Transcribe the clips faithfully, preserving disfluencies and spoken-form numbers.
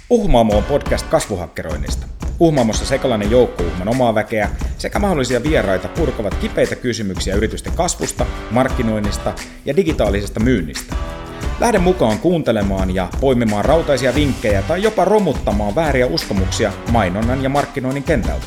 Uhmaamo on podcast kasvuhakkeroinnista. Uhmaamossa sekalainen joukko Uhman omaa väkeä sekä mahdollisia vieraita purkavat kipeitä kysymyksiä yritysten kasvusta, markkinoinnista ja digitaalisesta myynnistä. Lähde mukaan kuuntelemaan ja poimimaan rautaisia vinkkejä tai jopa romuttamaan vääriä uskomuksia mainonnan ja markkinoinnin kentältä.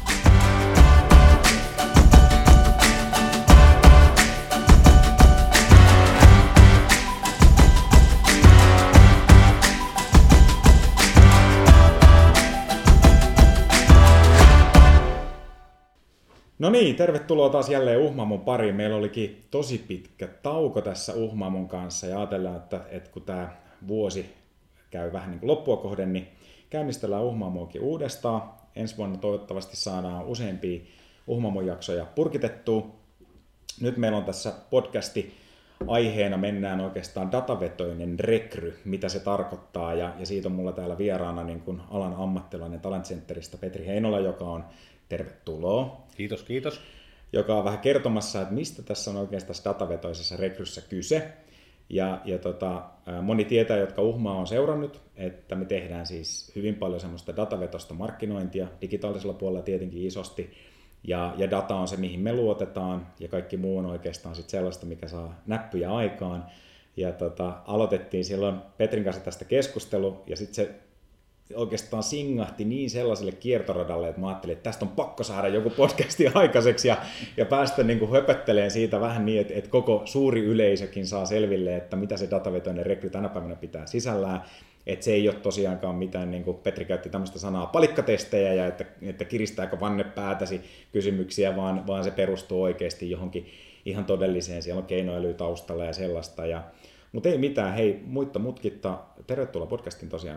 No niin, tervetuloa taas jälleen Uhmaamon pariin. Meillä olikin tosi pitkä tauko tässä Uhmaamon kanssa ja ajatellaan, että, että kun tämä vuosi käy vähän niin kuin loppua kohden, niin käynnistellään Uhmaamoakin uudestaan. Ensi vuonna toivottavasti saadaan useampia Uhmaamon jaksoja purkitettua. Nyt meillä on tässä podcasti aiheena mennään oikeastaan datavetoinen rekry, mitä se tarkoittaa, ja, ja siitä on mulla täällä vieraana niin kuin alan ammattilainen Talent Centeristä Petri Heinola, joka on tervetuloa. Kiitos, kiitos. Joka on vähän kertomassa, että mistä tässä on oikeastaan datavetoisessa rekryssä kyse. Ja, ja tota, moni tietää, jotka Uhmaa on seurannut, että me tehdään siis hyvin paljon semmoista datavetoista markkinointia, digitaalisella puolella tietenkin isosti. Ja, ja data on se, mihin me luotetaan, ja kaikki muu on oikeastaan sit sellaista, mikä saa näppyjä aikaan. Ja tota, aloitettiin silloin Petrin kanssa tästä keskustelu, ja sitten se oikeastaan singahti niin sellaiselle kiertoradalle, että mä ajattelin, että tästä on pakko saada joku podcasti aikaiseksi ja, ja päästä niin kuin höpöttelemään siitä vähän niin, että, että koko suuri yleisökin saa selville, että mitä se datavetoinen rekry tänä päivänä pitää sisällään. Että se ei ole tosiaankaan mitään, niin kuin Petri käytti tämmöistä sanaa, palikkatestejä ja että, että kiristääkö vanne päätäsi kysymyksiä, vaan, vaan se perustuu oikeasti johonkin ihan todelliseen. Siellä on keinoäly taustalla ja sellaista. Ja, mutta ei mitään, hei, muitta mutkitta, tervetuloa podcastin tosiaan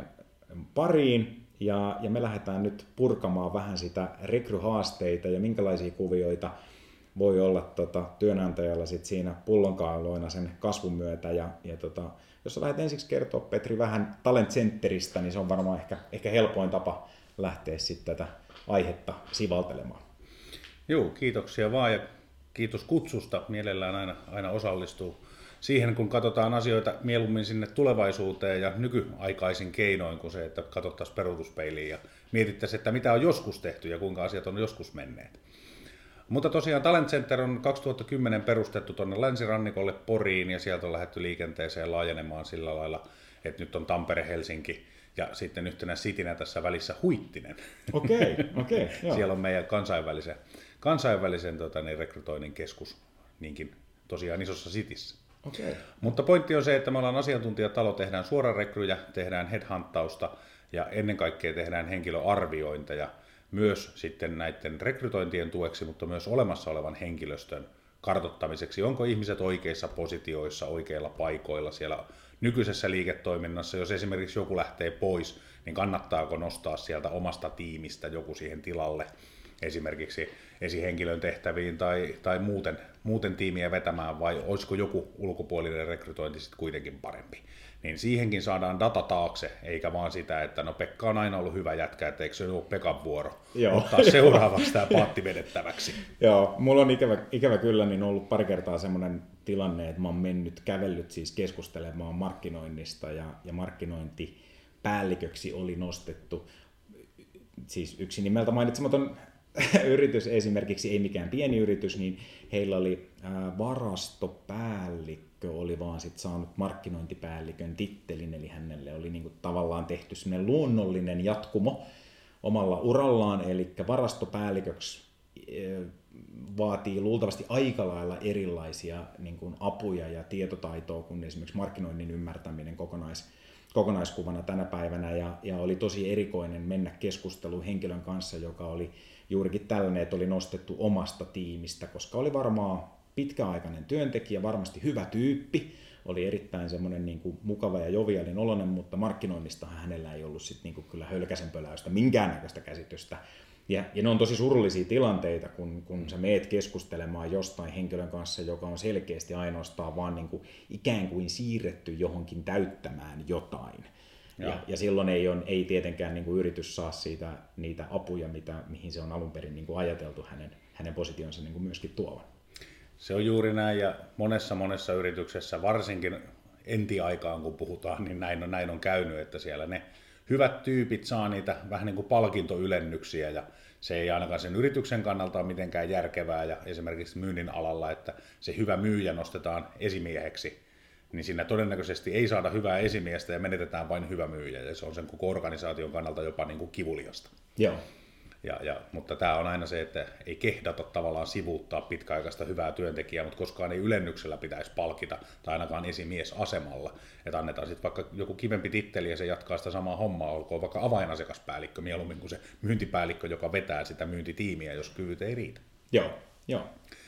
pariin, ja, ja me lähdetään nyt purkamaan vähän sitä rekryhaasteita ja minkälaisia kuvioita voi olla tota, työnantajalla sit siinä pullonkauloina sen kasvun myötä. Ja, ja tota, jos sä lähdet ensiksi kertoa, Petri, vähän Talent Centeristä, niin se on varmaan ehkä, ehkä helpoin tapa lähteä sitten tätä aihetta sivaltelemaan. Joo, kiitoksia vaan ja kiitos kutsusta. Mielellään aina, aina osallistuu siihen, kun katsotaan asioita mieluummin sinne tulevaisuuteen ja nykyaikaisin keinoin kuin se, että katsottaisiin peruutuspeiliin ja mietittäisiin, että mitä on joskus tehty ja kuinka asiat on joskus menneet. Mutta tosiaan Talent Center on kaksituhattakymmenen perustettu tuonne länsirannikolle Poriin ja sieltä on lähdetty liikenteeseen laajenemaan sillä lailla, että nyt on Tampere, Helsinki ja sitten yhtenä sitinä tässä välissä Huittinen. Okei, okei. Siellä on meidän kansainvälisen, kansainvälisen tota, niin, rekrytoinnin keskus niinkin tosiaan isossa sitissä. Okay. Mutta pointti on se, että me ollaan asiantuntijatalo, tehdään suorarekryjä, tehdään headhuntausta ja ennen kaikkea tehdään henkilöarviointeja myös sitten näiden rekrytointien tueksi, mutta myös olemassa olevan henkilöstön kartoittamiseksi. Onko ihmiset oikeissa positioissa, oikeilla paikoilla siellä nykyisessä liiketoiminnassa? Jos esimerkiksi joku lähtee pois, niin kannattaako nostaa sieltä omasta tiimistä joku siihen tilalle? Esimerkiksi esihenkilön tehtäviin tai, tai muuten, muuten tiimiä vetämään, vai olisiko joku ulkopuolinen rekrytointi sitten kuitenkin parempi. Niin siihenkin saadaan data taakse, eikä vaan sitä, että no Pekka on aina ollut hyvä jätkä, että eikö se ole Pekan vuoro Joo. ottaa seuraavaksi tämä paatti vedettäväksi. Joo, mulla on ikävä, ikävä kyllä niin ollut pari kertaa semmoinen tilanne, että mä oon mennyt, kävellyt siis keskustelemaan markkinoinnista ja, ja markkinointipäälliköksi oli nostettu siis yksi nimeltä mainitsematon yritys esimerkiksi, ei mikään pieni yritys, niin heillä oli ää, varastopäällikkö, oli vaan sit saanut markkinointipäällikön tittelin, eli hänelle oli niinku tavallaan tehty semmoinen luonnollinen jatkumo omalla urallaan, eli varastopäälliköksi ää, vaatii luultavasti aika lailla erilaisia niin kuin apuja ja tietotaitoa kuin esimerkiksi markkinoinnin ymmärtäminen kokonais, kokonaiskuvana tänä päivänä, ja, ja oli tosi erikoinen mennä keskusteluun henkilön kanssa, joka oli juurikin tällainen, että oli nostettu omasta tiimistä, koska oli varmaan pitkäaikainen työntekijä, varmasti hyvä tyyppi, oli erittäin semmoinen niin kuin mukava ja jovialin oloinen, mutta markkinoinnistahan hänellä ei ollut sit niin kuin kyllä hölkäsen pöläystä minkäännäköistä käsitystä. Ja, ja ne on tosi surullisia tilanteita, kun, kun sä meet keskustelemaan jostain henkilön kanssa, joka on selkeästi ainoastaan vaan niin kuin ikään kuin siirretty johonkin täyttämään jotain. Ja, ja silloin ei, on, ei tietenkään niin kuin yritys saa siitä niitä apuja, mitä, mihin se on alun perin niin kuin ajateltu hänen, hänen positionsa niin kuin myöskin tuovan. Se on juuri näin, ja monessa monessa yrityksessä, varsinkin entiaikaan kun puhutaan, niin näin on, näin on käynyt, että siellä ne hyvät tyypit saa niitä vähän niin kuin palkintoylennyksiä ja se ei ainakaan sen yrityksen kannalta ole mitenkään järkevää ja esimerkiksi myynnin alalla, että se hyvä myyjä nostetaan esimieheksi, niin siinä todennäköisesti ei saada hyvää esimiestä ja menetetään vain hyvä myyjä ja se on sen koko organisaation kannalta jopa niin kuin kivuliasta. Joo. Ja, ja, mutta tämä on aina se, että ei kehdata tavallaan sivuuttaa pitkäaikaista hyvää työntekijää, mutta koskaan ei ylennyksellä pitäisi palkita, tai ainakaan esimiesasemalla. Että annetaan sitten vaikka joku kivempi titteli ja se jatkaa sitä samaa hommaa, olkoon vaikka avainasiakaspäällikkö mieluummin kuin se myyntipäällikkö, joka vetää sitä myyntitiimiä, jos kyvyt ei riitä. Joo, joo.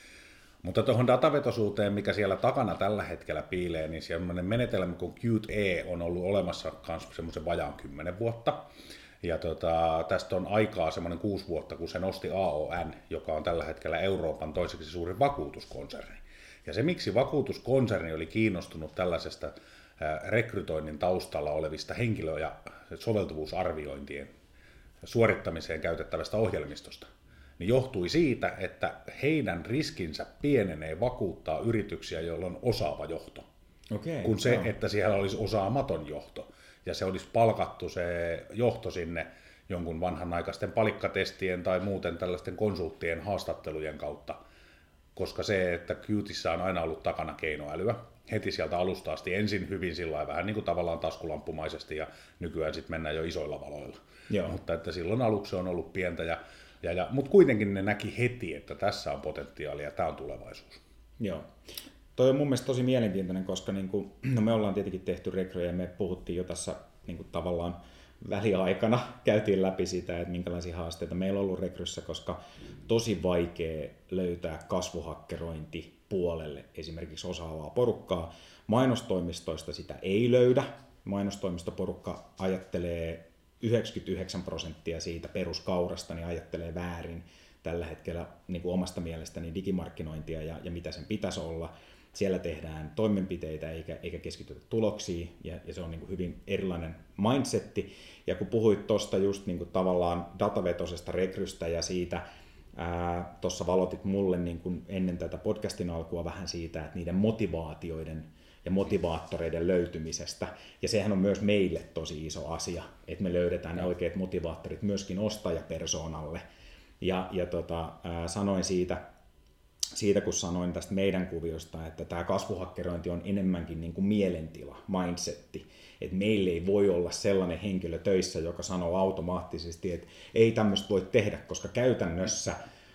Mutta tuohon datavetoisuuteen, mikä siellä takana tällä hetkellä piilee, niin semmoinen menetelmä kuin Qt E on ollut olemassa myös semmoisen vajaan kymmenen vuotta. Ja tota, tästä on aikaa semmoinen kuusi vuotta, kun se nosti A O N, joka on tällä hetkellä Euroopan toiseksi suurin vakuutuskonserni. Ja se, miksi vakuutuskonserni oli kiinnostunut tällaisesta rekrytoinnin taustalla olevista henkilö- ja soveltuvuusarviointien suorittamiseen käytettävästä ohjelmistosta, niin johtui siitä, että heidän riskinsä pienenee vakuuttaa yrityksiä, joilla on osaava johto, Okei, kun se, joo. että siellä olisi osaamaton johto. Ja se olisi palkattu se johto sinne jonkun vanhanaikaisten palikkatestien tai muuten tällaisten konsulttien haastattelujen kautta, koska se, että Qtissä on aina ollut takana keinoälyä, heti sieltä alusta asti ensin hyvin sillä vähän niin kuin tavallaan taskulamppumaisesti ja nykyään sitten mennään jo isoilla valoilla. Joo. Mutta että silloin aluksi on ollut pientä, ja, ja, ja, mutta kuitenkin ne näki heti, että tässä on potentiaalia ja tämä on tulevaisuus. Joo. Toi on mun mielestä tosi mielenkiintoinen, koska niin kuin, no me ollaan tietenkin tehty rekryjä ja me puhuttiin jo tässä niin kuin tavallaan väliaikana, käytiin läpi sitä, että minkälaisia haasteita meillä on ollut rekryssä, koska tosi vaikea löytää kasvuhakkerointipuolelle esimerkiksi osaavaa porukkaa. Mainostoimistoista sitä ei löydä. Mainostoimistoporukka ajattelee yhdeksänkymmentäyhdeksän prosenttia siitä peruskaurasta, niin ajattelee väärin tällä hetkellä niin kuin omasta mielestäni digimarkkinointia ja, ja mitä sen pitäisi olla. Siellä tehdään toimenpiteitä eikä, eikä keskitytä tuloksiin, ja, ja se on niin kuin hyvin erilainen mindsetti. Ja kun puhuit tuosta just niin kuin tavallaan datavetoisesta rekrystä ja siitä, tuossa valotit mulle niin kuin ennen tätä podcastin alkua vähän siitä, että niiden motivaatioiden ja motivaattoreiden löytymisestä. Ja sehän on myös meille tosi iso asia, että me löydetään ne oikeat motivaattorit myöskin ostajapersoonalle. Ja, ja tota, ää, sanoin siitä, siitä, kun sanoin tästä meidän kuviosta, että tämä kasvuhakkerointi on enemmänkin niin kuin mielentila, mindsetti. Että meillä ei voi olla sellainen henkilö töissä, joka sanoo automaattisesti, että ei tämmöistä voi tehdä, koska käytännössä,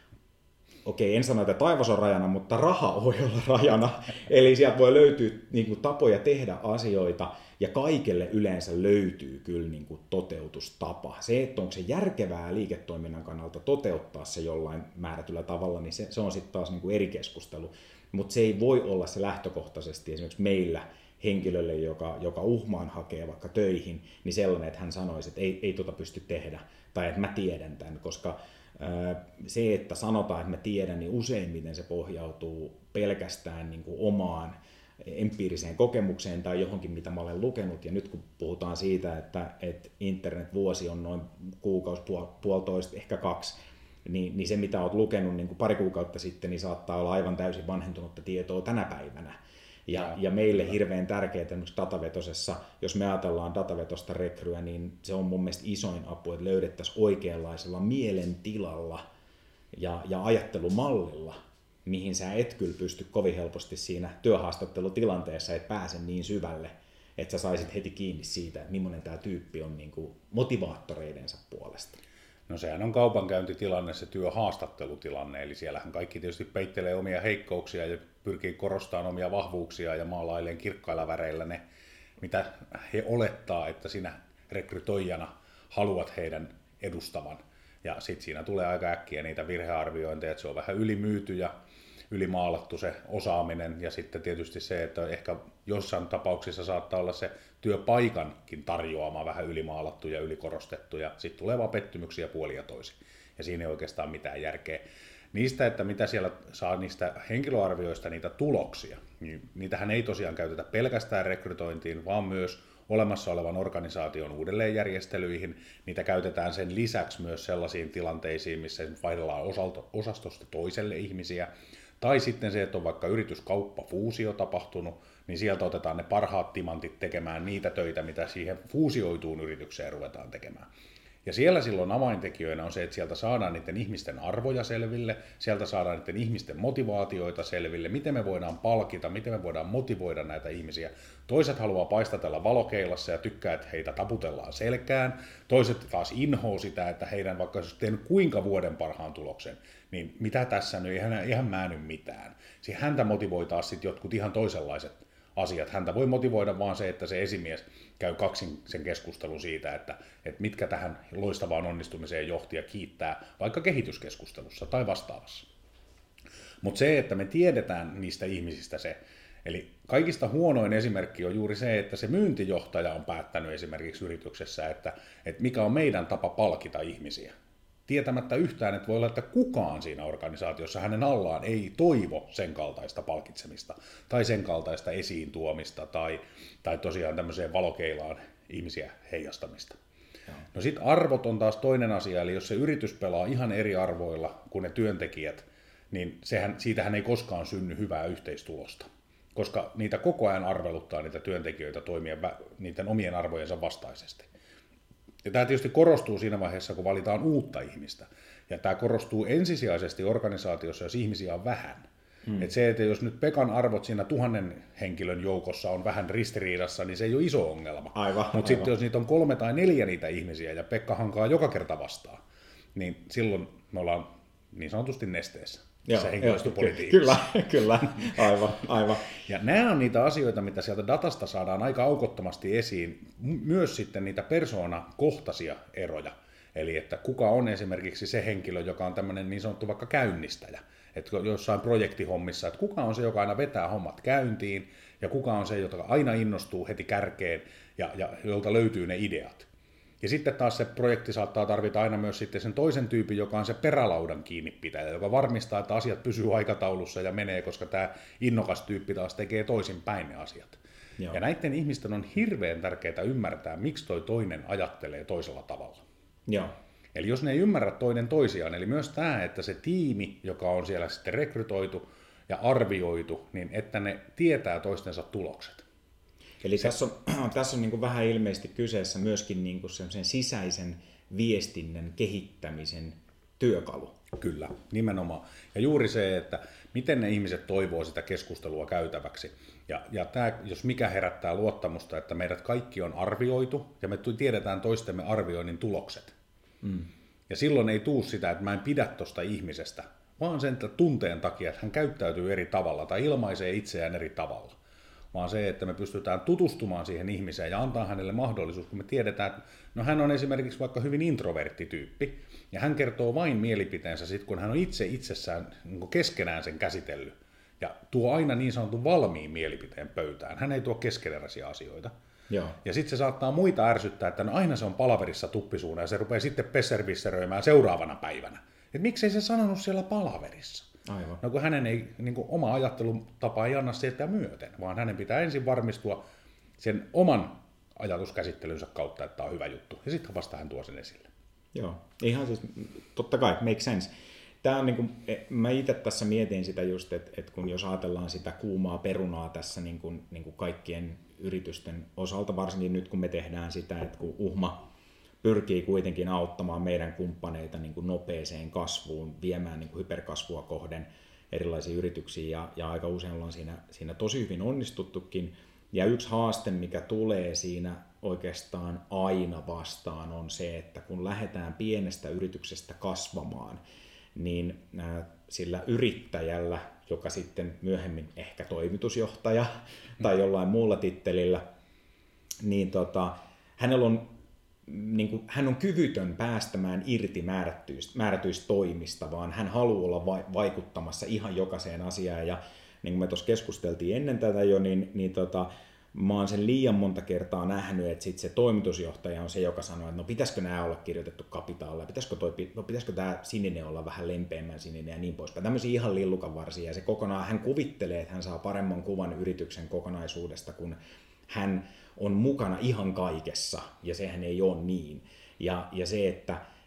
okei, en sano, että taivas on rajana, mutta raha voi olla rajana. Eli sieltä voi löytyä niin kuin tapoja tehdä asioita, ja kaikelle yleensä löytyy kyllä niin kuin toteutustapa. Se, että onko se järkevää liiketoiminnan kannalta toteuttaa se jollain määrätyllä tavalla, niin se, se on sitten taas niin kuin eri keskustelu. Mutta se ei voi olla se lähtökohtaisesti esimerkiksi meillä henkilölle, joka, joka uhmaan hakee vaikka töihin, niin sellainen, että hän sanoisi, että ei, ei tota pysty tehdä, tai että mä tiedän tämän, koska ää, se, että sanotaan, että mä tiedän, niin useimmiten se pohjautuu pelkästään niin kuin omaan empiiriseen kokemukseen tai johonkin, mitä mä olen lukenut. Ja nyt kun puhutaan siitä, että, että internetvuosi on noin kuukausi, puol, puolitoista, ehkä kaksi, niin, niin se, mitä olet lukenut niin kuin pari kuukautta sitten, niin saattaa olla aivan täysin vanhentunutta tietoa tänä päivänä. Ja, ja meille hirveän tärkeää esimerkiksi datavetosessa, jos me ajatellaan datavetosta rekryä, niin se on mun mielestä isoin apu, että löydettäisiin oikeanlaisella mielentilalla ja, ja ajattelumallilla, mihin sä et kyllä pysty kovin helposti siinä työhaastattelutilanteessa, et pääse niin syvälle, että sä saisit heti kiinni siitä, että millainen tämä tyyppi on niin kuin motivaattoreidensa puolesta. No sehän on kaupankäyntitilanne, se työhaastattelutilanne, eli siellähän kaikki tietysti peittelee omia heikkouksia ja pyrkii korostamaan omia vahvuuksia ja maalailemaan kirkkailla väreillä ne, mitä he olettaa, että sinä rekrytoijana haluat heidän edustavan. Ja sitten siinä tulee aika äkkiä niitä virhearviointeja, että se on vähän ylimyyty ja ylimaalattu se osaaminen. Ja sitten tietysti se, että ehkä jossain tapauksissa saattaa olla se työpaikankin tarjoama vähän ylimaalattu ja ylikorostettu. Ja sitten tulee vaan pettymyksiä puolia toisin. Ja siinä ei oikeastaan mitään järkeä. Niistä, että mitä siellä saa niistä henkilöarvioista niitä tuloksia, niin niitähän ei tosiaan käytetä pelkästään rekrytointiin, vaan myös olemassa olevan organisaation uudelleenjärjestelyihin. Niitä käytetään sen lisäksi myös sellaisiin tilanteisiin, missä vaihdellaan osastosta toiselle ihmisiä, Tai sitten se, että on vaikka yrityskauppafuusio tapahtunut, niin sieltä otetaan ne parhaat timantit tekemään niitä töitä, mitä siihen fuusioituun yritykseen ruvetaan tekemään. Ja siellä silloin avaintekijöinä on se, että sieltä saadaan niiden ihmisten arvoja selville, sieltä saadaan niiden ihmisten motivaatioita selville, miten me voidaan palkita, miten me voidaan motivoida näitä ihmisiä. Toiset haluaa paistatella valokeilassa ja tykkää, että heitä taputellaan selkään. Toiset taas inhoo sitä, että heidän vaikka jos teen kuinka vuoden parhaan tuloksen, niin mitä tässä nyt, eihän, eihän mä nyt mitään. Siis häntä motivoi taas sitten jotkut ihan toisenlaiset asiat. Häntä voi motivoida vaan se, että se esimies käy kaksin sen keskustelun siitä, että, että mitkä tähän loistavaan onnistumiseen johti ja kiittää vaikka kehityskeskustelussa tai vastaavassa. Mutta se, että me tiedetään niistä ihmisistä se, eli kaikista huonoin esimerkki on juuri se, että se myyntijohtaja on päättänyt esimerkiksi yrityksessä, että, että mikä on meidän tapa palkita ihmisiä. Tietämättä yhtään, että voi olla, että kukaan siinä organisaatiossa hänen allaan ei toivo sen kaltaista palkitsemista tai sen kaltaista esiin tuomista tai, tai tosiaan tämmöiseen valokeilaan ihmisiä heijastamista. Joo. No sitten arvot on taas toinen asia, eli jos se yritys pelaa ihan eri arvoilla kuin ne työntekijät, niin sehän, siitähän ei koskaan synny hyvää yhteistulosta, koska niitä koko ajan arveluttaa niitä työntekijöitä toimia niiden omien arvojensa vastaisesti. Ja tämä tietysti korostuu siinä vaiheessa, kun valitaan uutta ihmistä. Ja tämä korostuu ensisijaisesti organisaatiossa, jos ihmisiä on vähän. Hmm. Et se, että jos nyt Pekan arvot siinä tuhannen henkilön joukossa on vähän ristiriidassa, niin se ei ole iso ongelma. Mutta sitten jos niitä on kolme tai neljä niitä ihmisiä ja Pekka hankaa joka kerta vastaan, niin silloin me ollaan niin sanotusti nesteessä. Joo, se henkilöstöpolitiikassa. Kyllä, kyllä, aivan, aivan. Ja nämä on niitä asioita, mitä sieltä datasta saadaan aika aukottomasti esiin, myös sitten niitä persoonakohtaisia eroja. Eli että kuka on esimerkiksi se henkilö, joka on tämmöinen niin sanottu vaikka käynnistäjä, että jossain projektihommissa, että kuka on se, joka aina vetää hommat käyntiin, ja kuka on se, joka aina innostuu heti kärkeen, ja, ja jolta löytyy ne ideat. Ja sitten taas se projekti saattaa tarvita aina myös sitten sen toisen tyypin, joka on se perälaudan kiinnipitäjä, joka varmistaa, että asiat pysyy aikataulussa ja menee, koska tämä innokas tyyppi taas tekee toisin päin ne asiat. Joo. Ja näiden ihmisten on hirveän tärkeää ymmärtää, miksi toi toinen ajattelee toisella tavalla. Joo. Eli jos ne ei ymmärrä toinen toisiaan, eli myös tämä, että se tiimi, joka on siellä sitten rekrytoitu ja arvioitu, niin että ne tietää toistensa tulokset. Eli se, tässä on, tässä on niin kuin vähän ilmeisesti kyseessä myöskin niin kuin sen sisäisen viestinnän kehittämisen työkalu. Kyllä, nimenomaan. Ja juuri se, että miten ne ihmiset toivoo sitä keskustelua käytäväksi. Ja, ja tämä, jos mikä herättää luottamusta, että meidät kaikki on arvioitu ja me tiedetään toistemme arvioinnin tulokset. Mm. Ja silloin ei tule sitä, että mä en pidä tuosta ihmisestä, vaan sen tunteen takia, että hän käyttäytyy eri tavalla tai ilmaisee itseään eri tavalla. Vaan se, että me pystytään tutustumaan siihen ihmiseen ja antaa hänelle mahdollisuus, kun me tiedetään, että no hän on esimerkiksi vaikka hyvin introvertti tyyppi, ja hän kertoo vain mielipiteensä sitten, kun hän on itse itsessään niin keskenään sen käsitellyt, ja tuo aina niin sanotun valmiin mielipiteen pöytään. Hän ei tuo keskeneräisiä asioita. Joo. Ja sitten se saattaa muita ärsyttää, että no aina se on palaverissa tuppisuuna, ja se rupeaa sitten pesservisseröimään seuraavana päivänä. Että miksei se sanonut siellä palaverissa? Aivan. No kun hänen ei, niin kuin oma ajattelutapa ei anna sieltä myöten, vaan hänen pitää ensin varmistua sen oman ajatuskäsittelynsä kautta, että tämä on hyvä juttu, ja sitten vasta hän tuo sen esille. Joo, ihan siis, totta kai, make sense. Tämä on niin kuin, mä itse tässä mietin sitä just, että, että kun jos ajatellaan sitä kuumaa perunaa tässä niin kuin, niin kuin kaikkien yritysten osalta, varsinkin nyt kun me tehdään sitä, että kun Uhma pyrkii kuitenkin auttamaan meidän kumppaneita niin kuin nopeeseen kasvuun, viemään niin kuin hyperkasvua kohden erilaisiin yrityksiin, ja, ja aika usein ollaan siinä, siinä tosi hyvin onnistuttukin. Ja yksi haaste, mikä tulee siinä oikeastaan aina vastaan, on se, että kun lähdetään pienestä yrityksestä kasvamaan, niin sillä yrittäjällä, joka sitten myöhemmin ehkä toimitusjohtaja tai jollain muulla tittelillä, niin tota, hänellä on, niin kuin, hän on kyvytön päästämään irti määrätyistä, määrätyistä toimista, vaan hän haluaa olla va- vaikuttamassa ihan jokaiseen asiaan. Ja niin kuin me tuossa keskusteltiin ennen tätä jo, niin, niin tota, mä oon sen liian monta kertaa nähnyt, että sit se toimitusjohtaja on se, joka sanoo, että no pitäisikö nämä olla kirjoitettu kapitaalilla, pitäisikö, toi, no, pitäisikö tämä sininen olla vähän lempeämmän sininen ja niin poispäin. Tämmöisiä ihan lillukanvarsia, ja se kokonaan, hän kuvittelee, että hän saa paremman kuvan yrityksen kokonaisuudesta, kun hän on mukana ihan kaikessa, ja sehän ei ole niin. Ja, ja se, että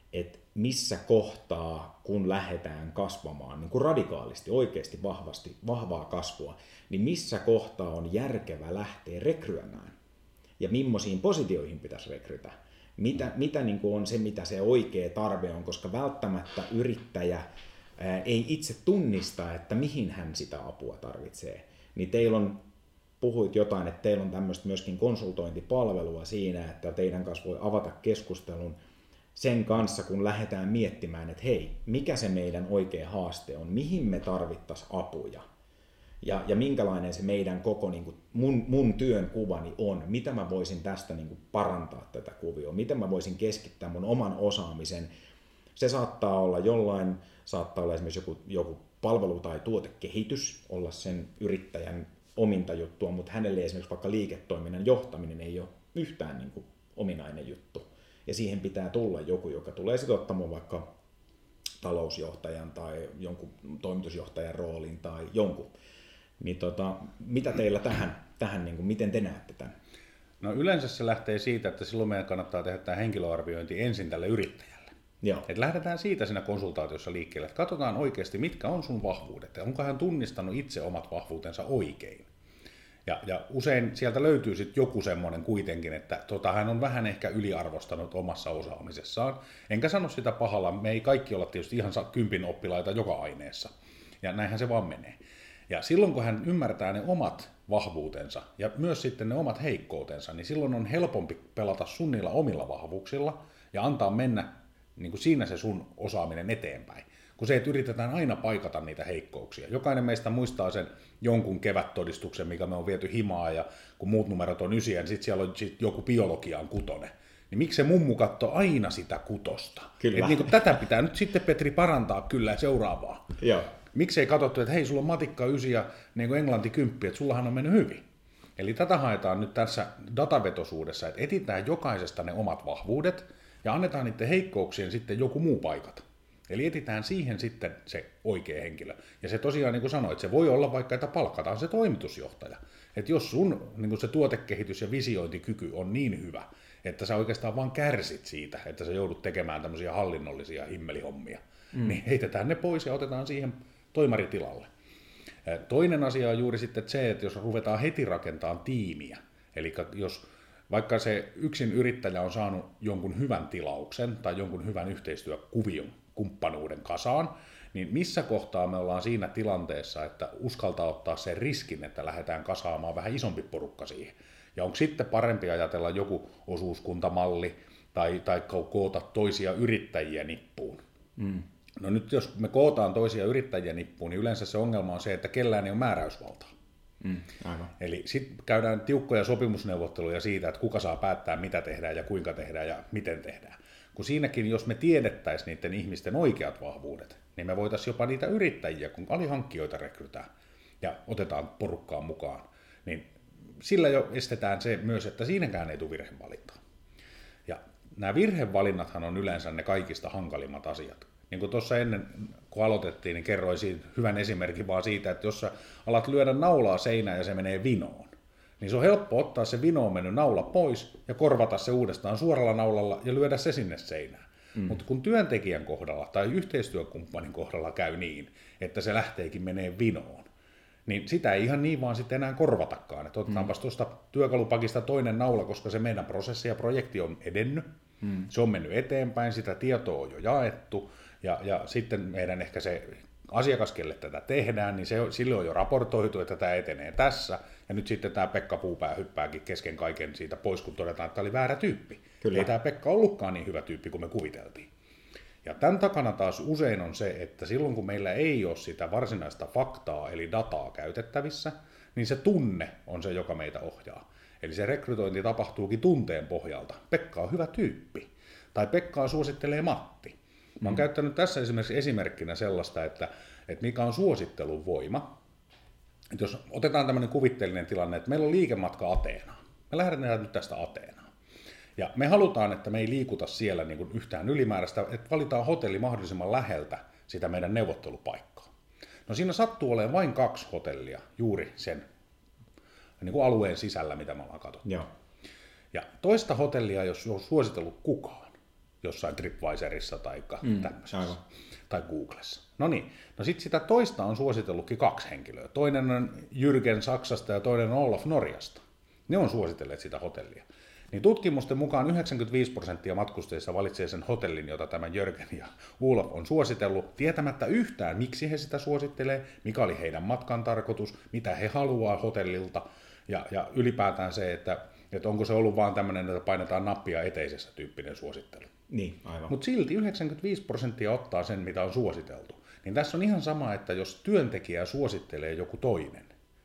että missä kohtaa, kun lähdetään kasvamaan niin kuin radikaalisti, oikeasti vahvasti, vahvaa kasvua, niin missä kohtaa on järkevä lähteä rekryämään ja millaisiin positioihin pitäisi rekrytä. Mitä, mitä niin kuin on se, mitä se oikea tarve on, koska välttämättä yrittäjä ää, ei itse tunnista, että mihin hän sitä apua tarvitsee. Niin teillä on, puhuit jotain, että teillä on tämmöistä myöskin konsultointipalvelua siinä, että teidän kanssa voi avata keskustelun sen kanssa, kun lähdetään miettimään, että hei, mikä se meidän oikea haaste on, mihin me tarvittaisiin apuja ja, ja minkälainen se meidän koko niin kuin mun, mun työn kuvani on, mitä mä voisin tästä niin kuin parantaa tätä kuvioa, miten mä voisin keskittää mun oman osaamisen. Se saattaa olla jollain, saattaa olla esimerkiksi joku, joku palvelu- tai tuotekehitys, olla sen yrittäjän ominta juttua, mutta hänelle esimerkiksi vaikka liiketoiminnan johtaminen ei ole yhtään niin kuin ominainen juttu. Ja siihen pitää tulla joku, joka tulee sitten ottamaan vaikka talousjohtajan tai jonkun toimitusjohtajan roolin tai jonkun. Niin tota, mitä teillä tähän, tähän niin kuin, miten te näette tämän? No yleensä se lähtee siitä, että silloin meidän kannattaa tehdä tämä henkilöarviointi ensin tälle yrittäjälle. Joo. Et lähdetään siitä siinä konsultaatiossa liikkeelle, että katsotaan oikeasti, mitkä on sun vahvuudet ja onko hän tunnistanut itse omat vahvuutensa oikein. Ja, ja usein sieltä löytyy sitten joku semmoinen kuitenkin, että tota, hän on vähän ehkä yliarvostanut omassa osaamisessaan. Enkä sano sitä pahalla, me ei kaikki olla tietysti ihan kympin oppilaita joka aineessa. Ja näinhän se vaan menee. Ja silloin kun hän ymmärtää ne omat vahvuutensa ja myös sitten ne omat heikkoutensa, niin silloin on helpompi pelata sun niillä omilla vahvuuksilla ja antaa mennä niin kuin siinä se sun osaaminen eteenpäin. Kun se, että yritetään aina paikata niitä heikkouksia. Jokainen meistä muistaa sen jonkun kevättodistuksen, mikä me on viety himaa, ja kun muut numerot on ysiä, niin sitten siellä on sit joku biologiaan kutonen. Niin miksi se mummu katsoo aina sitä kutosta? Että niin tätä pitää nyt sitten, Petri, parantaa kyllä seuraavaa. Joo. Miksi ei katsottu, että hei, sulla on matikka ysi ja niin kuin englanti kymppi, että sullahan on mennyt hyvin. Eli tätä haetaan nyt tässä datavetosuudessa, että etsitään jokaisesta ne omat vahvuudet ja annetaan niiden heikkouksien sitten joku muu paikata. Eli etsitään siihen sitten se oikea henkilö. Ja se tosiaan, niin kuin sanoit, se voi olla vaikka, että palkataan se toimitusjohtaja. Että jos sun niin kuin se tuotekehitys ja visiointikyky on niin hyvä, että sä oikeastaan vaan kärsit siitä, että sä joudut tekemään tämmöisiä hallinnollisia himmelihommia, mm. niin heitetään ne pois ja otetaan siihen toimaritilalle. Toinen asia on juuri sitten se, että jos ruvetaan heti rakentamaan tiimiä, eli jos vaikka se yksin yrittäjä on saanut jonkun hyvän tilauksen tai jonkun hyvän yhteistyökuvion, kumppanuuden kasaan, niin missä kohtaa me ollaan siinä tilanteessa, että uskaltaa ottaa sen riskin, että lähdetään kasaamaan vähän isompi porukka siihen. Ja onko sitten parempi ajatella joku osuuskuntamalli tai, tai koota toisia yrittäjiä nippuun? Mm. No nyt jos me kootaan toisia yrittäjiä nippuun, niin yleensä se ongelma on se, että kellään ei ole määräysvaltaa. Mm, aivan. Eli sitten käydään tiukkoja sopimusneuvotteluja siitä, että kuka saa päättää, mitä tehdään ja kuinka tehdään ja miten tehdään. Kun siinäkin, jos me tiedettäisiin niiden ihmisten oikeat vahvuudet, niin me voitaisiin jopa niitä yrittäjiä, kun alihankkijoita rekrytään ja otetaan porukkaan mukaan, niin sillä jo estetään se myös, että siinäkään ei tule virhevalintaa. Ja nämä virhevalinnathan on yleensä ne kaikista hankalimmat asiat. Niin kuin tuossa ennen, kun aloitettiin, niin kerroin siitä hyvän esimerkin vaan siitä, että jos sä alat lyödä naulaa seinään ja se menee vinoon, niin se on helppo ottaa se vinoon mennyt naula pois ja korvata se uudestaan suoralla naulalla ja lyödä se sinne seinään. Mm. Mutta kun työntekijän kohdalla tai yhteistyökumppanin kohdalla käy niin, että se lähteekin menee vinoon, niin sitä ei ihan niin vaan sitten enää korvatakaan. Että otetaanpas mm. tuosta työkalupakista toinen naula, koska se meidän prosessi ja projekti on edennyt. Mm. Se on mennyt eteenpäin, sitä tietoa on jo jaettu ja, ja sitten meidän ehkä se asiakas, kelle tätä tehdään, niin se, sille on jo raportoitu, että tämä etenee tässä. Ja nyt sitten tämä Pekka Puupää hyppääkin kesken kaiken siitä pois, kun todetaan, että tämä oli väärä tyyppi. Kyllä. Ei tämä Pekka ollutkaan niin hyvä tyyppi kuin me kuviteltiin. Ja tämän takana taas usein on se, että silloin kun meillä ei ole sitä varsinaista faktaa eli dataa käytettävissä, niin se tunne on se, joka meitä ohjaa. Eli se rekrytointi tapahtuukin tunteen pohjalta. Pekka on hyvä tyyppi. Tai Pekkaa suosittelee Matti. Mä oon mm. käyttänyt tässä esimerkiksi esimerkkinä sellaista, että, että mikä on suosittelun voima. Että jos otetaan tämmöinen kuvitteellinen tilanne, että meillä on liikematka Ateenaan. Me lähdetään nyt tästä Ateenaan. Ja me halutaan, että me ei liikuta siellä niin kuin yhtään ylimääräistä, että valitaan hotelli mahdollisimman läheltä sitä meidän neuvottelupaikkaa. No siinä sattuu olemaan vain kaksi hotellia juuri sen niin kuin alueen sisällä, mitä me ollaan katsottu. Joo. Ja toista hotellia, jos on suositellut kukaan. jossain TripWiserissa tai mm, tämmöisessä, aivan. tai Googlessa. No niin, no sitten sitä toista on suositellutkin kaksi henkilöä. Toinen on Jürgen Saksasta ja toinen on Olaf Norjasta. Ne on suositelleet sitä hotellia. Niin tutkimusten mukaan yhdeksänkymmentäviisi prosenttia matkustajista valitsee sen hotellin, jota tämä Jörgen ja Olaf on suositellut, tietämättä yhtään, miksi he sitä suosittelee, mikä oli heidän matkan tarkoitus, mitä he haluaa hotellilta, ja, ja ylipäätään se, että, että onko se ollut vaan tämmöinen, että painetaan nappia eteisessä tyyppinen suosittelu. Niin, aivan. Mutta silti yhdeksänkymmentäviisi prosenttia ottaa sen, mitä on suositeltu. Niin tässä on ihan sama, että jos työntekijää suosittelee joku toinen,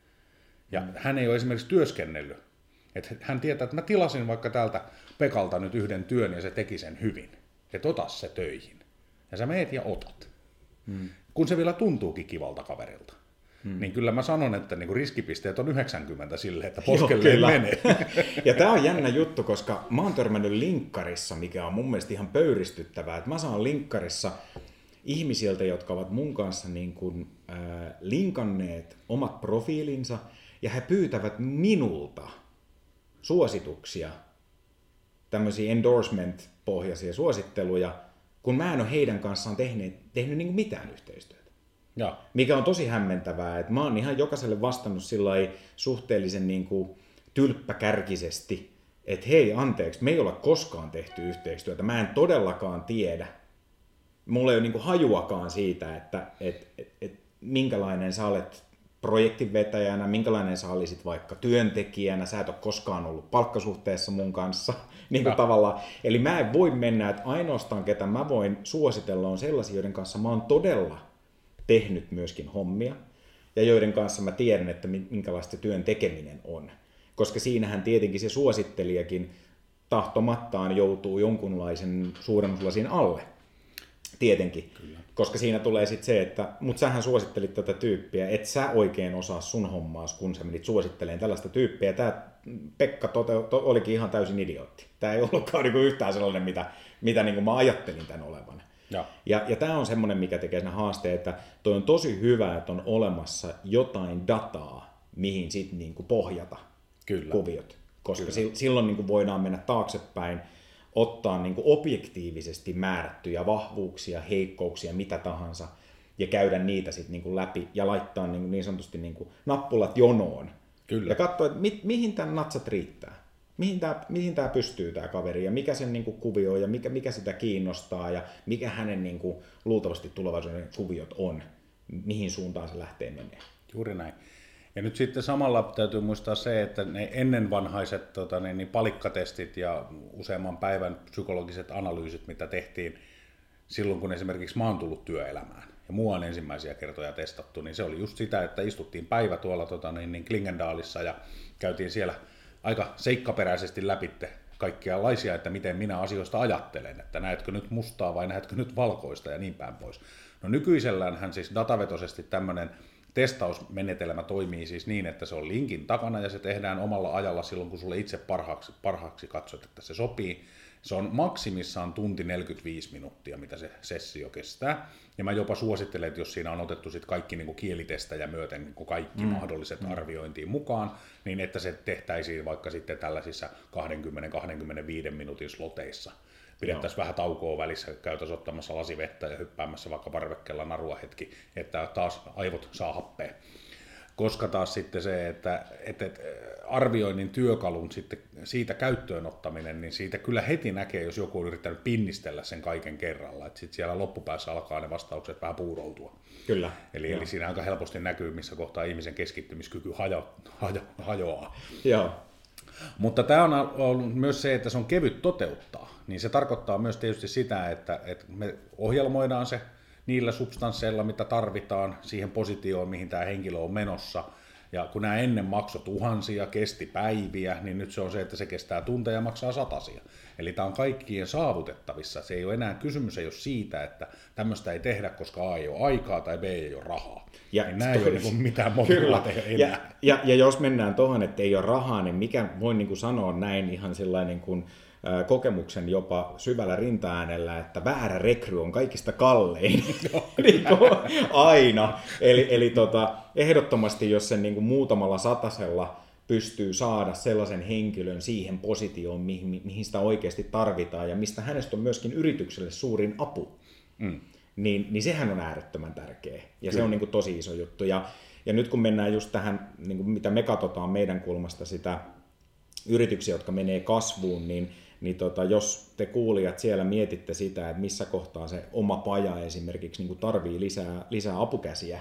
ja mm. hän ei ole esimerkiksi työskennellyt, että hän tietää, että mä tilasin vaikka täältä Pekalta nyt yhden työn ja se teki sen hyvin. Että ota se töihin. Ja sä meet ja otat. Hmm. Kun se vielä tuntuukin kivalta kaverilta. Hmm. Niin kyllä mä sanon, että niinku riskipisteet on yhdeksänkymmentä silleen, että poskelle ei mene. Ja tää on jännä juttu, koska mä oon törmännyt linkkarissa, mikä on mun mielestä ihan pöyristyttävää. Että mä saan linkkarissa ihmisiltä, jotka ovat mun kanssa niin kuin, äh, linkanneet omat profiilinsa ja he pyytävät minulta suosituksia, tämmöisiä endorsement-pohjaisia suositteluja, kun mä en ole heidän kanssaan tehnyt, tehnyt niin kuin mitään yhteistyötä. Ja. Mikä on tosi hämmentävää, että mä oon ihan jokaiselle vastannut sillai suhteellisen niin kuin tylppäkärkisesti, että hei, anteeksi, me ei olla koskaan tehty yhteistyötä, mä en todellakaan tiedä, mulla ei ole niin kuin hajuakaan siitä, että et, et, et, minkälainen sä olet projektinvetäjänä, minkälainen sä olisit vaikka työntekijänä, sä et ole koskaan ollut palkkasuhteessa mun kanssa. Niin kuin tavallaan. Eli mä en voi mennä, että ainoastaan ketä mä voin suositella on sellaisia, joiden kanssa mä oon todella tehnyt myöskin hommia, ja joiden kanssa mä tiedän, että minkälaista työn tekeminen on. Koska siinähän tietenkin se suosittelijakin tahtomattaan joutuu jonkunlaisen suurennuslasin alle. Tietenkin. Kyllä. Koska siinä tulee sitten se, että mut sähän suosittelit tätä tyyppiä, et sä oikein osaa sun hommaas, kun sä menit suositteleen tällaista tyyppiä. Tämä Pekka tote, to, olikin ihan täysin idiootti. Tämä ei ollutkaan niinku yhtään sellainen, mitä, mitä niinku mä ajattelin tämän olevan. Ja, ja, ja tämä on semmoinen, mikä tekee sen haasteen, että toi on tosi hyvä, että on olemassa jotain dataa, mihin sitten niinku pohjata Kyllä. kuviot. Koska Kyllä. silloin niinku voidaan mennä taaksepäin, ottaa niin kuin objektiivisesti määrättyjä vahvuuksia, heikkouksia, mitä tahansa, ja käydä niitä sitten niin kuin läpi ja laittaa niin, kuin niin sanotusti niin kuin nappulat jonoon. Kyllä. Ja katsoa, että mi- mihin tämän natsat riittää. Mihin tämä, mihin tämä pystyy tämä kaveri, ja mikä sen niin kuin kuvio on, ja mikä, mikä sitä kiinnostaa, ja mikä hänen niin kuin luultavasti tulevaisuuden kuviot on, mihin suuntaan se lähtee menemään. Juuri näin. Ja nyt sitten samalla täytyy muistaa se, että ne ennenvanhaiset tota, niin, niin palikkatestit ja useamman päivän psykologiset analyysit, mitä tehtiin silloin, kun esimerkiksi mä oon tullut työelämään ja mua on ensimmäisiä kertoja testattu, niin se oli just sitä, että istuttiin päivä tuolla tota, niin, niin Klingendaalissa ja käytiin siellä aika seikkaperäisesti läpitte kaikkialaisia, että miten minä asioista ajattelen, että näetkö nyt mustaa vai näetkö nyt valkoista ja niin päin pois. No nykyiselläänhän siis datavetoisesti tämmöinen testausmenetelmä toimii siis niin, että se on linkin takana ja se tehdään omalla ajalla silloin, kun sulle itse parhaaksi, parhaaksi katsot, että se sopii. Se on maksimissaan tunti neljäkymmentäviisi minuuttia, mitä se sessio kestää. Ja mä jopa suosittelen, että jos siinä on otettu sit kaikki niin kuin kielitestejä myöten niin kuin kaikki mm. mahdolliset mm. arviointiin mukaan, niin että se tehtäisiin vaikka sitten tällaisissa kaksikymmentä kaksikymmentäviisi minuutin sloteissa. Pidettäisiin vähän taukoa välissä, käytäisiin ottamassa lasivettä ja hyppäämässä vaikka parvekkeella narua hetki, että taas aivot saa happea. Koska taas sitten se, että, että arvioinnin työkalun sitten siitä käyttöön ottaminen, niin siitä kyllä heti näkee, jos joku on yrittänyt pinnistellä sen kaiken kerralla. Että sitten siellä loppupäässä alkaa ne vastaukset vähän puuroutua. Kyllä. Eli, eli siinä aika helposti näkyy, missä kohtaa ihmisen keskittymiskyky hajo, hajo, hajoaa. Joo. Mutta tämä on ollut myös se, että se on kevyt toteuttaa. Niin se tarkoittaa myös tietysti sitä, että, että me ohjelmoidaan se niillä substansseilla, mitä tarvitaan siihen positioon, mihin tämä henkilö on menossa. Ja kun nämä ennen maksoi tuhansia, kesti päiviä, niin nyt se on se, että se kestää tunteja ja maksaa satasia. Eli tämä on kaikkien saavutettavissa. Se ei ole enää kysymys ei ole siitä, että tämmöistä ei tehdä, koska A ei ole aikaa tai B ei ole rahaa. Ja niin nämä ei ole niin mitään motivaatioita enää. Ja, ja, ja jos mennään tuohon, että ei ole rahaa, niin mikä voi niin kuin sanoa näin ihan sellainen kuin kokemuksen jopa syvällä rintaäänellä, että väärä rekry on kaikista kallein niin aina. Eli, eli tota, ehdottomasti, jos sen niin kuin muutamalla satasella pystyy saada sellaisen henkilön siihen positioon, mihin, mihin sitä oikeasti tarvitaan ja mistä hänestä on myöskin yritykselle suurin apu, mm. niin, niin sehän on äärettömän tärkeä ja Kyllä. se on niin kuin tosi iso juttu. Ja, ja nyt kun mennään just tähän, niin kuin mitä me katsotaan meidän kulmasta sitä yrityksiä, jotka menee kasvuun, niin, niin tota, jos te kuulijat siellä mietitte sitä, että missä kohtaa se oma paja esimerkiksi niin kuin tarvii lisää, lisää apukäsiä,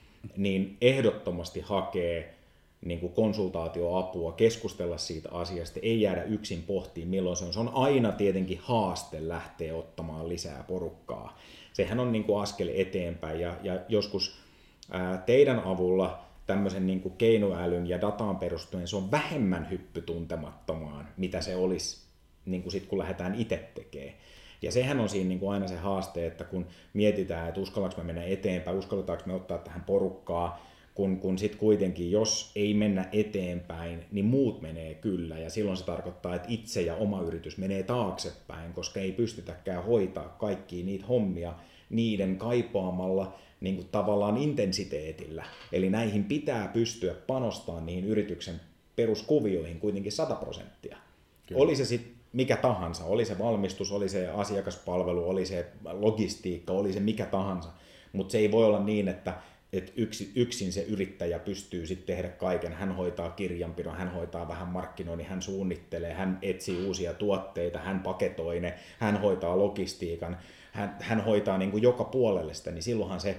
niin ehdottomasti hakee niin kuin konsultaatioapua, keskustella siitä asiasta, ei jäädä yksin pohtiin, milloin se on. Se on aina tietenkin haaste lähteä ottamaan lisää porukkaa. Sehän on niin kuin askel eteenpäin ja, ja joskus ää, teidän avulla tämmöisen niin kuin keinoälyn ja dataan perustuen se on vähemmän hyppy tuntemattomaan, mitä se olisi, niin kuin sit, kun lähdetään itse tekemään. Ja sehän on siinä niin kuin aina se haaste, että kun mietitään, että uskallaanko me mennä eteenpäin, uskalletaanko me ottaa tähän porukkaa, kun, kun sitten kuitenkin, jos ei mennä eteenpäin, niin muut menee kyllä. Ja silloin se tarkoittaa, että itse ja oma yritys menee taaksepäin, koska ei pystytäkään hoitaa kaikkia niitä hommia niiden kaipaamalla niin kuin tavallaan intensiteetillä. Eli näihin pitää pystyä panostamaan niihin yrityksen peruskuvioihin kuitenkin sata prosenttia. Oli se sitten mikä tahansa, oli se valmistus, oli se asiakaspalvelu, oli se logistiikka, oli se mikä tahansa. Mutta se ei voi olla niin, että että yksin se yrittäjä pystyy sitten tehdä kaiken. Hän hoitaa kirjanpidon, hän hoitaa vähän markkinoinnin, hän suunnittelee, hän etsii uusia tuotteita, hän paketoi ne, hän hoitaa logistiikan, hän, hän hoitaa niin kuin joka puolelle sitä, niin silloinhan se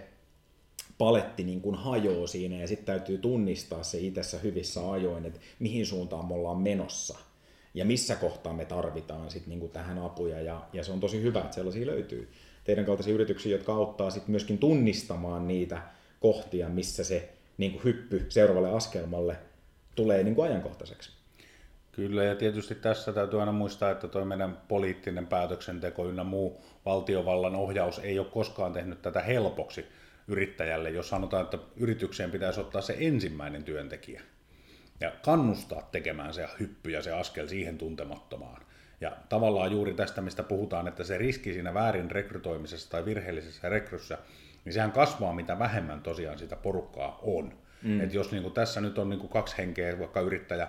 paletti niin kuin hajoaa siinä ja sitten täytyy tunnistaa se itsessä hyvissä ajoin, että mihin suuntaan me ollaan menossa ja missä kohtaa me tarvitaan sitten niin kuin tähän apuja ja, ja se on tosi hyvä, että sellaisia löytyy. Teidän kaltaisia yrityksiä, jotka auttaa sitten myöskin tunnistamaan niitä kohtia, missä se niin kuin hyppy seuraavalle askelmalle tulee niin kuin ajankohtaiseksi. Kyllä, ja tietysti tässä täytyy aina muistaa, että tuo meidän poliittinen päätöksenteko ynnä muu valtiovallan ohjaus ei ole koskaan tehnyt tätä helpoksi yrittäjälle, jos sanotaan, että yritykseen pitäisi ottaa se ensimmäinen työntekijä ja kannustaa tekemään se hyppy ja se askel siihen tuntemattomaan. Ja tavallaan juuri tästä, mistä puhutaan, että se riski siinä väärin rekrytoimisessa tai virheellisessä rekryssä, niin sehän kasvaa, mitä vähemmän tosiaan sitä porukkaa on. Mm. Et jos niin kuin tässä nyt on niin kuin kaksi henkeä, vaikka yrittäjä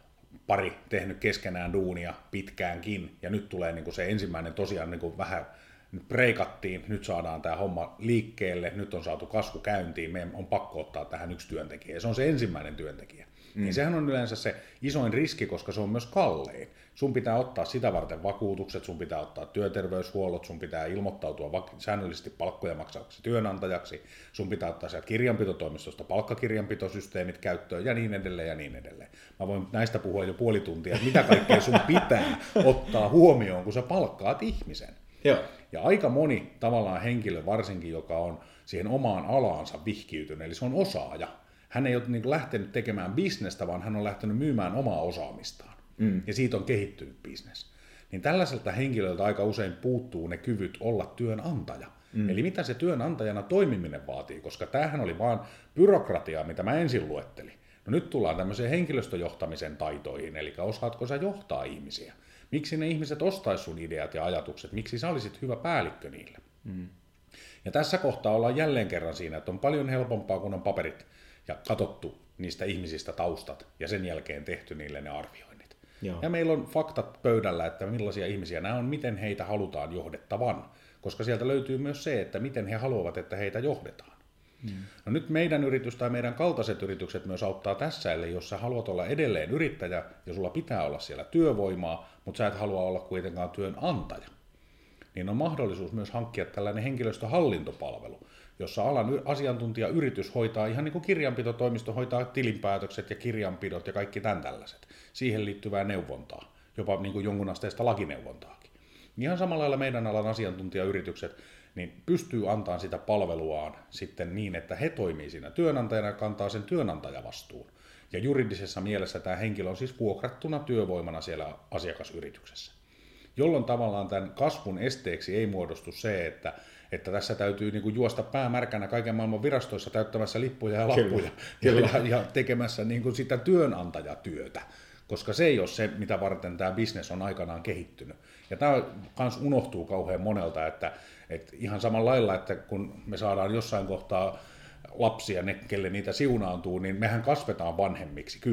pari tehnyt keskenään duunia pitkäänkin, ja nyt tulee niin kuin se ensimmäinen tosiaan niin kuin vähän nyt breikattiin, nyt saadaan tämä homma liikkeelle, nyt on saatu kasvu käyntiin, meidän on pakko ottaa tähän yksi työntekijä, ja se on se ensimmäinen työntekijä. Mm. Niin sehän on yleensä se isoin riski, koska se on myös kallein. Sun pitää ottaa sitä varten vakuutukset, sun pitää ottaa työterveyshuollot, sun pitää ilmoittautua säännöllisesti palkkoja maksavaksi työnantajaksi, sun pitää ottaa sieltä kirjanpitotoimistosta palkkakirjanpitosysteemit käyttöön ja niin edelleen ja niin edelleen. Mä voin näistä puhua jo puoli tuntia, että mitä kaikkea sun pitää ottaa huomioon, kun sä palkkaat ihmisen. Joo. Ja aika moni tavallaan henkilö varsinkin, joka on siihen omaan alaansa vihkiytynyt, eli se on osaaja. Hän ei ole niin lähtenyt tekemään bisnestä, vaan hän on lähtenyt myymään omaa osaamistaan. Mm. Ja siitä on kehittynyt bisnes. Niin tällaiselta henkilöltä aika usein puuttuu ne kyvyt olla työnantaja. Mm. Eli mitä se työnantajana toimiminen vaatii, koska tämähän oli vaan byrokratiaa, mitä mä ensin luettelin. No nyt tullaan tämmöiseen henkilöstöjohtamisen taitoihin, eli osaatko sä johtaa ihmisiä? Miksi ne ihmiset ostaisi sun ideat ja ajatukset? Miksi sä olisit hyvä päällikkö niille? Mm. Ja tässä kohtaa ollaan jälleen kerran siinä, että on paljon helpompaa, kun on paperit ja katsottu niistä ihmisistä taustat ja sen jälkeen tehty niille ne arvioinnit. Joo. Ja meillä on faktat pöydällä, että millaisia ihmisiä nämä on, miten heitä halutaan johdettavan, koska sieltä löytyy myös se, että miten he haluavat, että heitä johdetaan. Hmm. No nyt meidän yritys tai meidän kaltaiset yritykset myös auttaa tässä, eli jos sä haluat olla edelleen yrittäjä ja sulla pitää olla siellä työvoimaa, mutta sä et halua olla kuitenkaan työnantaja, niin on mahdollisuus myös hankkia tällainen henkilöstöhallintopalvelu, jossa alan asiantuntijayritys hoitaa ihan niin kuin kirjanpitotoimisto hoitaa tilinpäätökset ja kirjanpidot ja kaikki tämän tällaiset. Siihen liittyvää neuvontaa, jopa niin kuin jonkunasteista lakineuvontaakin. Ihan samalla lailla meidän alan asiantuntijayritykset niin pystyy antamaan sitä palveluaan sitten niin, että he toimii siinä työnantajana ja kantaa sen työnantajavastuun. Ja juridisessa mielessä tämä henkilö on siis vuokrattuna työvoimana siellä asiakasyrityksessä. Jolloin tavallaan tämän kasvun esteeksi ei muodostu se, että että tässä täytyy niin kuin juosta päämärkänä kaiken maailman virastoissa täyttämässä lippuja ja lappuja kyllä, kyllä. Ja, ja tekemässä niin kuin sitä työnantajatyötä, koska se ei ole se, mitä varten tämä bisnes on aikanaan kehittynyt. Ja tämä myös unohtuu kauhean monelta, että, että ihan samalla lailla, että kun me saadaan jossain kohtaa lapsia, ne, kelle niitä siunaantuu, niin mehän kasvetaan vanhemmiksi, kyllä.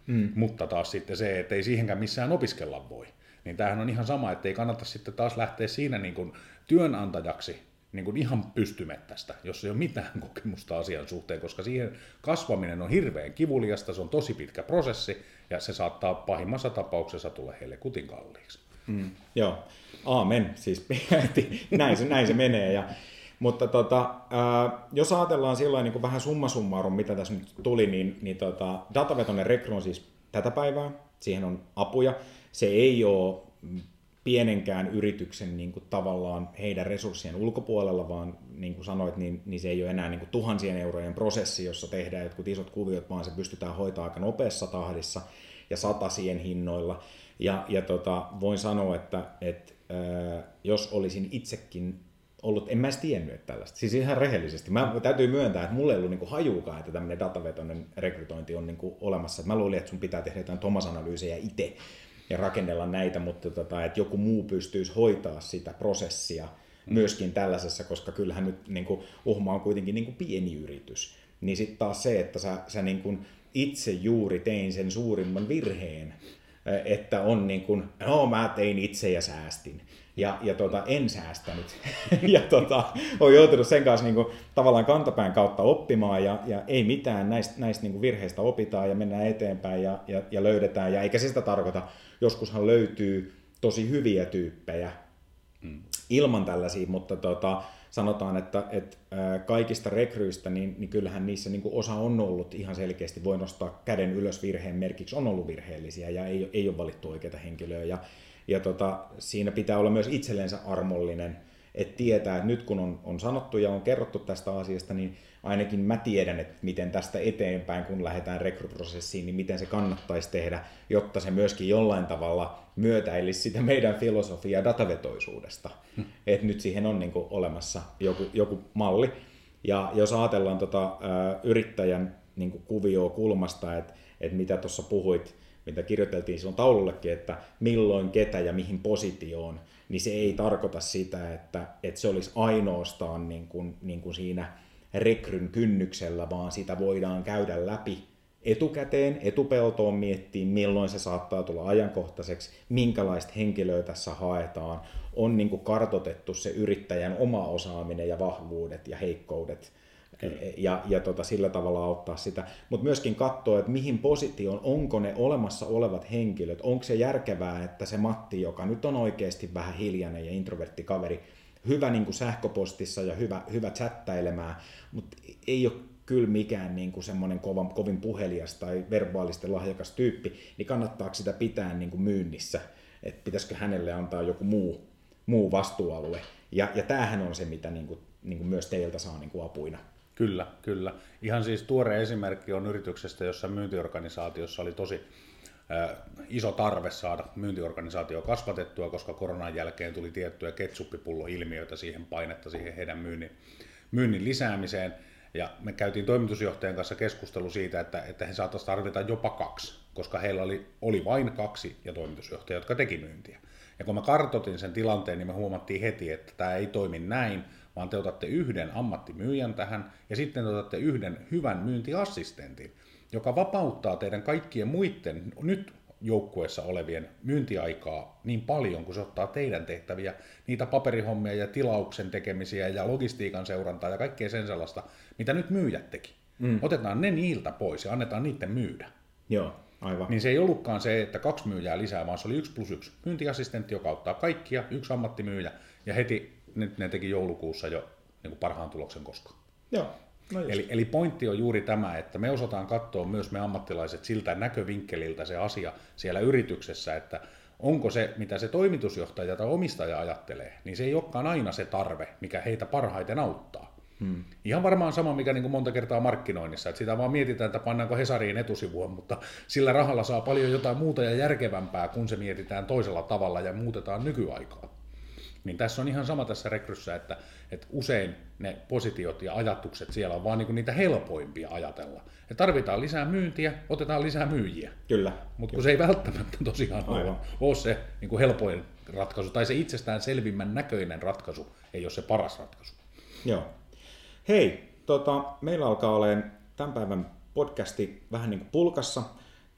Mm. Mutta taas sitten se, että ei siihenkään missään opiskella voi. Niin tämähän on ihan sama, että ei kannata sitten taas lähteä siinä niin kuin työnantajaksi niin kuin ihan pystymettästä, jos ei ole mitään kokemusta asian suhteen, koska siihen kasvaminen on hirveän kivuliasta, se on tosi pitkä prosessi, ja se saattaa pahimmassa tapauksessa tulla heille kutin kalliiksi. Mm, joo, aamen, siis näin se, näin se menee. Ja, mutta tota, ää, jos ajatellaan sillä niin kuin vähän summa summarum, mitä tässä nyt tuli, niin, niin tota, datavetoinen rekry on siis tätä päivää, siihen on apuja. Se ei ole pienenkään yrityksen niin kuin tavallaan heidän resurssien ulkopuolella, vaan niin kuin sanoit, niin, niin se ei ole enää niin kuin tuhansien eurojen prosessi, jossa tehdään jotkut isot kuviot, vaan se pystytään hoitamaan aika nopeassa tahdissa ja satasien hinnoilla. Ja, ja tota, voin sanoa, että, että ää, jos olisin itsekin ollut, en mä edes tiennyt, että tällaista. Siis ihan rehellisesti. Mä täytyy myöntää, että mulla ei ollut niin kuin hajuukaan, että tämmöinen datavetoinen rekrytointi on niin kuin olemassa. Mä luulin, että sun pitää tehdä jotain Thomas-analyysejä itse ja rakennella näitä, mutta tota, että joku muu pystyisi hoitaa sitä prosessia mm. myöskin tällaisessa, koska kyllähän nyt niin kuin, Uhma on kuitenkin niin kuin pieni yritys. Niin sitten taas se, että sä, sä niin kuin itse juuri tein sen suurimman virheen, että on niin kuin, no mä tein itse ja säästin. Ja, ja tota, en säästänyt. ja tota, olen joutunut sen kanssa niin kuin, tavallaan kantapään kautta oppimaan ja, ja ei mitään, näistä, näistä niin kuin virheistä opitaan ja mennään eteenpäin ja, ja, ja löydetään. Ja eikä se sitä tarkoita, joskushan löytyy tosi hyviä tyyppejä mm. ilman tällaisia, mutta tota, sanotaan, että, että kaikista rekryistä, niin, niin kyllähän niissä niin kuin osa on ollut ihan selkeästi, voi nostaa käden ylös virheen merkiksi, on ollut virheellisiä ja ei, ei ole valittu oikeita henkilöä. Ja, ja tota, siinä pitää olla myös itsellensä armollinen, että tietää, että nyt kun on, on sanottu ja on kerrottu tästä asiasta, niin ainakin mä tiedän, että miten tästä eteenpäin, kun lähdetään rekryprosessiin, niin miten se kannattaisi tehdä, jotta se myöskin jollain tavalla myötäilisi sitä meidän filosofiaa datavetoisuudesta. Hmm. Että nyt siihen on niin kuin olemassa joku, joku malli. Ja jos ajatellaan tota, ä, yrittäjän niin kuin kuvioa kulmasta, että, että mitä tuossa puhuit, mitä kirjoiteltiin silloin taulullekin, että milloin, ketä ja mihin positioon, niin se ei tarkoita sitä, että, että se olisi ainoastaan niin kuin, niin kuin siinä rekryn kynnyksellä, vaan sitä voidaan käydä läpi etukäteen, etupeltoon miettiä, milloin se saattaa tulla ajankohtaiseksi, minkälaista henkilöä tässä haetaan, on niin kuin kartoitettu se yrittäjän oma osaaminen ja vahvuudet ja heikkoudet, Kyllä. ja, ja tota, sillä tavalla auttaa sitä, mutta myöskin katsoa, että mihin positioon, onko ne olemassa olevat henkilöt, onko se järkevää, että se Matti, joka nyt on oikeasti vähän hiljainen ja introvertti kaveri, hyvä niin kuin sähköpostissa ja hyvä, hyvä chattailemaan, mutta ei ole kyllä mikään niin kuin semmoinen kovan, kovin puhelias tai verbaalisesti lahjakas tyyppi, niin kannattaako sitä pitää niin kuin myynnissä, että pitäisikö hänelle antaa joku muu, muu vastuualue. Ja, ja tämähän on se, mitä niin kuin, niin kuin myös teiltä saa niin kuin apuina. Kyllä, kyllä. Ihan siis tuore esimerkki on yrityksestä, jossa myyntiorganisaatiossa oli tosi äh, iso tarve saada myyntiorganisaatio kasvatettua, koska koronan jälkeen tuli tiettyjä ketsuppipullo-ilmiöitä siihen painetta siihen heidän myynnin, myynnin lisäämiseen. Ja me käytiin toimitusjohtajan kanssa keskustelu siitä, että, että he saattaisivat tarvita jopa kaksi, koska heillä oli, oli vain kaksi ja toimitusjohtaja, jotka teki myyntiä. Ja kun mä kartoitin sen tilanteen, niin me huomattiin heti, että tämä ei toimi näin, vaan te otatte yhden ammattimyyjän tähän ja sitten te otatte yhden hyvän myyntiassistentin, joka vapauttaa teidän kaikkien muiden nyt joukkueessa olevien myyntiaikaa niin paljon, kun se ottaa teidän tehtäviä, niitä paperihommia ja tilauksen tekemisiä ja logistiikan seurantaa ja kaikkea sen sellaista, mitä nyt myyjät teki. Mm. Otetaan ne niiltä pois ja annetaan niiden myydä. Joo, aivan. Niin se ei ollutkaan se, että kaksi myyjää lisää, vaan se oli yksi plus yksi. Myyntiassistentti, joka ottaa kaikkia, yksi ammattimyyjä ja heti nyt ne teki joulukuussa jo niin kuin parhaan tuloksen koskaan. Joo. No eli, eli pointti on juuri tämä, että me osataan katsoa myös me ammattilaiset siltä näkövinkkeliltä se asia siellä yrityksessä, että onko se, mitä se toimitusjohtaja tai omistaja ajattelee, niin se ei olekaan aina se tarve, mikä heitä parhaiten auttaa. Hmm. Ihan varmaan sama, mikä niin kuin monta kertaa markkinoinnissa, että sitä vaan mietitään, että pannaanko Hesariin etusivua, mutta sillä rahalla saa paljon jotain muuta ja järkevämpää, kun se mietitään toisella tavalla ja muutetaan nykyaikaa. Niin tässä on ihan sama tässä rekryssä, että, että usein ne positiot ja ajatukset siellä on vaan niin kuin niitä helpoimpia ajatella. Ja tarvitaan lisää myyntiä, otetaan lisää myyjiä. Kyllä. Mutta kun se ei välttämättä tosiaan ole, ole se niin kuin helpoin ratkaisu, tai se itsestään selvimmän näköinen ratkaisu ei ole se paras ratkaisu. Joo. Hei, tota, meillä alkaa olemaan tämän päivän podcasti vähän niin kuin pulkassa.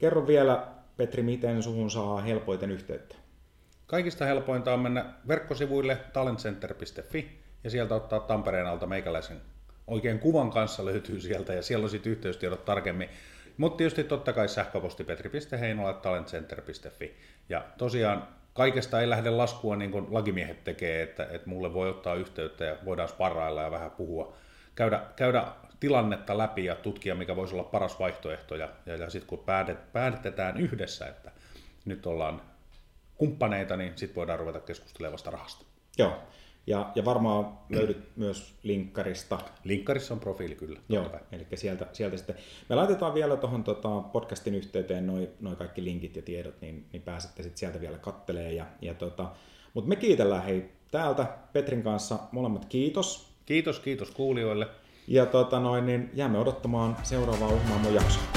kerro vielä, Petri, miten suhun saa helpoiten yhteyttä? Kaikista helpointa on mennä verkkosivuille talentcenter piste fi ja sieltä ottaa Tampereen alta meikäläisen oikein kuvan kanssa löytyy sieltä ja siellä on sitten yhteystiedot tarkemmin. Mutta tietysti totta kai sähköposti petri piste heinola ät talentcenter piste fi. Ja tosiaan kaikesta ei lähde laskua niin kuin lakimiehet tekee, että, että mulle voi ottaa yhteyttä ja voidaan sparrailla ja vähän puhua, käydä, käydä tilannetta läpi ja tutkia, mikä voisi olla paras vaihtoehto. Ja, ja, ja sitten kun päätet, päätetään yhdessä, että nyt ollaan kumppaneita, niin sitten voidaan ruveta keskustelemaan vasta rahasta. Joo, ja, ja varmaan löydyt myös linkkarista. Linkkarissa on profiili kyllä. Joo, eli sieltä, sieltä sitten. Me laitetaan vielä tuohon tota, podcastin yhteyteen noi, noi kaikki linkit ja tiedot, niin, niin pääsette sitten sieltä vielä kattelemaan. Ja, ja tota, mutta me kiitellään hei täältä Petrin kanssa molemmat kiitos. Kiitos, kiitos kuulijoille. Ja tota noin, niin jäämme odottamaan seuraavaa Uhmaamon jaksoa.